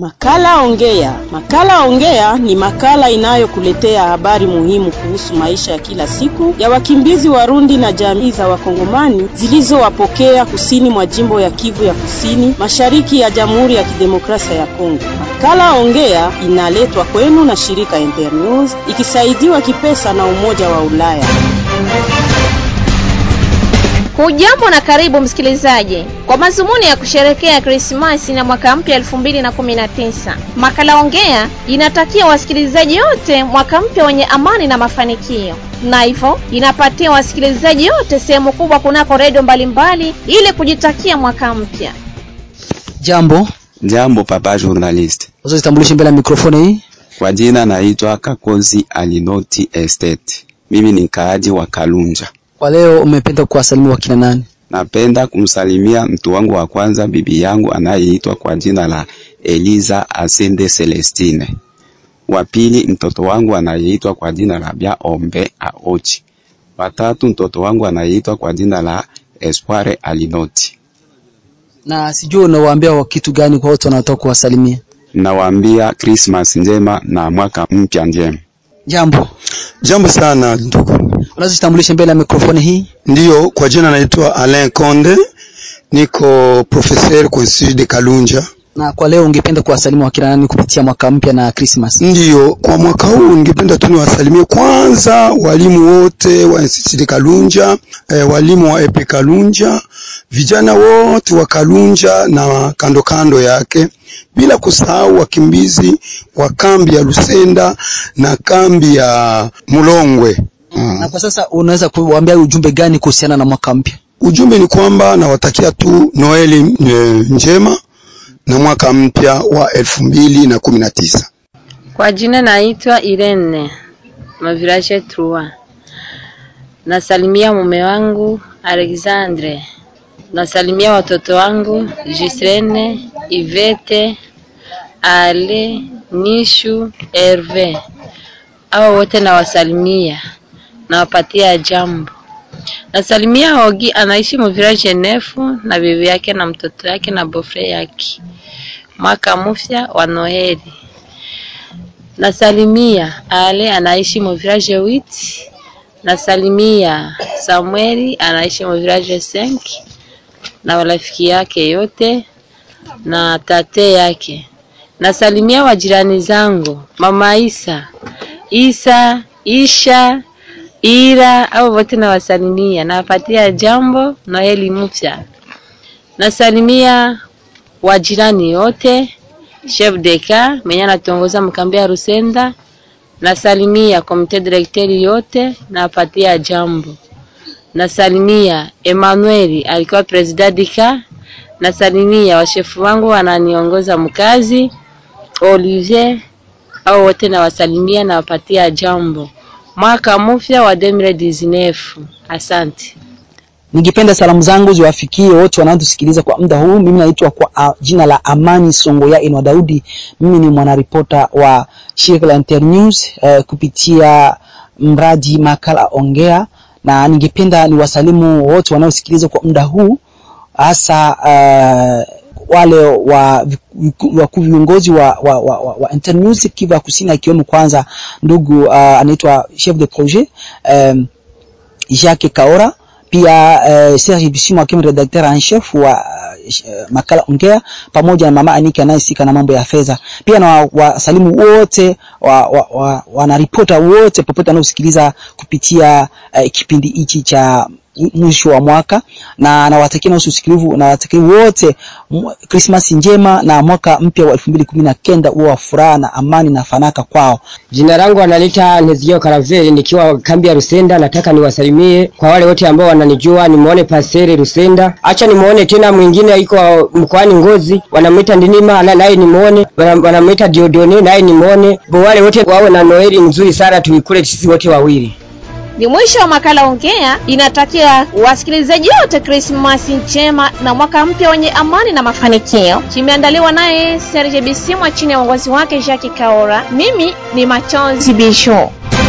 Makala Ongea. Makala Ongea ni makala inayokuletea habari muhimu kuhusu maisha ya kila siku ya wakimbizi Warundi na jamii za Wakongomani zilizowapokea kusini mwa jimbo ya Kivu ya Kusini, mashariki ya Jamhuri ya Kidemokrasia ya Kongo. Makala Ongea inaletwa kwenu na shirika Internews ikisaidiwa kipesa na Umoja wa Ulaya. Hujambo na karibu msikilizaji. Kwa mazumuni ya kusherehekea Krismasi na mwaka mpya 2019, Makala Ongea inatakia wasikilizaji wote mwaka mpya wenye amani na mafanikio. Na hivyo inapatia wasikilizaji wote sehemu kubwa kunako redio mbalimbali ili kujitakia mwaka mpya. Jambo papa journalist. Usitambulishe mbele ya mikrofoni hii. Kwa jina naitwa Kakozi Alinoti Estate. Mimi ni mkaaji wa Kalunja. Kwa leo umependa kuwasalimia wakina nani? Napenda kumsalimia mtu wangu wa kwanza, bibi yangu anayeitwa kwa jina la Eliza Asende Celestine. Wa pili mtoto wangu anayeitwa kwa jina la Bia Ombe Aochi. Wa tatu mtoto wangu anayeitwa kwa jina la Espoire Alinoti. Na sijui unawaambia kitu gani kwa watu wanataka kuwasalimia? Nawaambia Christmas njema na mwaka mpya njema. Jambo sana ndugu. Unazitambulisha mbele ya mikrofoni hii? Ndio, kwa jina naitwa Alain Konde. Niko professeur kwa Institut de Kalunja. Na kwa leo ungependa kuwasalimia wakina nani kupitia mwaka mpya na Christmas? Ndio, kwa mwaka huu ningependa tu niwasalimie kwanza walimu wote wa Institut de Kalunja, walimu wa EP Kalunja, vijana wote wa Kalunja na kando kando yake, bila kusahau wakimbizi wa kambi ya Lusenda na kambi ya Mulongwe. Na kwa sasa unaweza kuwaambia ujumbe gani kuhusiana na mwaka mpya? Ujumbe ni kwamba nawatakia tu Noeli njema na mwaka mpya wa 2019. Kwa jina naitwa Irene Mavirage 3. Nasalimia mume wangu Alexandre. Nasalimia watoto wangu Gislene, Ivete, Ale, Nishu, Herve. Hao wote nawasalimia. Nawapatia jambo. Nasalimia Ogi, anaishi Mavirage 9 na bibi yake na mtoto yake na bofre yake. Mwaka mpya wa Noeli. Nasalimia Ale, anaishi Mavirage 8. Nasalimia Samueli, anaishi Mavirage 5 na rafiki yake yote na tate yake. Nasalimia wajirani zangu, Mama Isa, Isha, Ira, au wote nawasalimia. Nawapatia jambo Noeli mpya. Nasalimia wajirani yote, chef de cas mwenye anatongoza mkambi ya Rusenda. Nasalimia komite directeur yote, nawapatia jambo. Nasalimia Emmanuel, alikuwa president dika. Nasalimia washefu wangu wananiongoza mkazi, Olivier, au wote nawasalimia na wapatia jambo. Mwaka mpya wa 2019. Asante. Ningependa salamu zangu ziwafikie wote wanaotusikiliza kwa muda huu. Mimi naitwa kwa jina la Amani Songoya Inwa Daudi. Mimi ni mwanaripota wa shirika la Internews kupitia mradi Makala Ongea, na ningependa niwasalimu wote wanaosikiliza kwa muda huu, hasa wale wa viongozi wa Internews Kivu Kusini, akiwemo kwanza ndugu anaitwa chef de projet Jacques Kaora, pia Serge Bisimo akiwa redacteur en chef wa Makala Ongea, pamoja na mama Anika anayesika na mambo ya fedha. Pia na wasalimu wote wanaripota wote popote wanaosikiliza kupitia kipindi hichi cha mwisho wa mwaka, na nawatakia usikilivu na watakia wote Christmas njema na mwaka mpya wa 2019 uwe wa furaha na amani na fanaka kwao. Jina langu analita Nezio Karaveli, nikiwa kambi ya Rusenda. Nataka niwasalimie kwa wale wote ambao wananijua, nimuone Pasere Rusenda. Acha nimuone tena mwingine yuko mkoani Ngozi, wanamuita Ndinima, naye nimuone, wanamuita Diodone, naye nimuone. Wale wote wawe na Noeli nzuri sana, tuikule sisi wote wawili. Ni mwisho wa Makala Ongea. Inatakia wasikilizaji wote Krismasi njema na mwaka mpya wenye amani na mafanikio. Kimeandaliwa naye Serge Bisimo chini ya uongozi wake Jacques Kaora. Mimi ni Machozi Bisho.